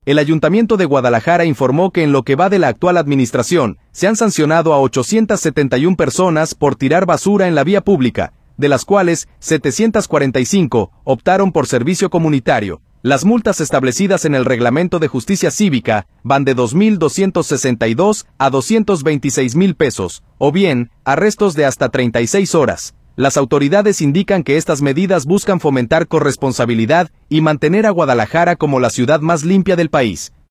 El Ayuntamiento de Guadalajara informó que en lo que va de la actual administración, se han sancionado a 871 personas por tirar basura en la vía pública, de las cuales 745 optaron por servicio comunitario. Las multas establecidas en el Reglamento de Justicia Cívica van de 2.262 a 226,000 pesos, o bien, arrestos de hasta 36 horas. Las autoridades indican que estas medidas buscan fomentar corresponsabilidad y mantener a Guadalajara como la ciudad más limpia del país.